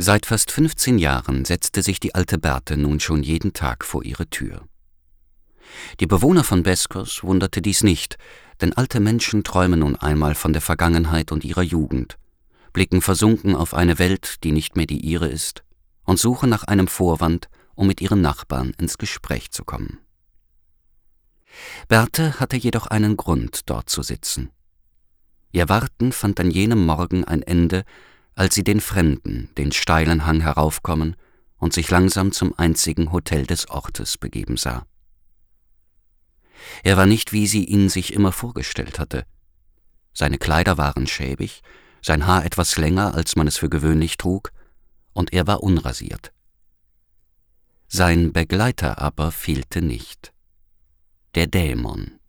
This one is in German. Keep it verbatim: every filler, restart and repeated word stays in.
Seit fast fünfzehn Jahren setzte sich die alte Berthe nun schon jeden Tag vor ihre Tür. Die Bewohner von Beskos wunderte dies nicht, denn alte Menschen träumen nun einmal von der Vergangenheit und ihrer Jugend, blicken versunken auf eine Welt, die nicht mehr die ihre ist, und suchen nach einem Vorwand, um mit ihren Nachbarn ins Gespräch zu kommen. Berthe hatte jedoch einen Grund, dort zu sitzen. Ihr Warten fand an jenem Morgen ein Ende, als sie den Fremden den steilen Hang heraufkommen und sich langsam zum einzigen Hotel des Ortes begeben sah. Er war nicht, wie sie ihn sich immer vorgestellt hatte. Seine Kleider waren schäbig, sein Haar etwas länger, als man es für gewöhnlich trug, und er war unrasiert. Sein Begleiter aber fehlte nicht. Der Dämon.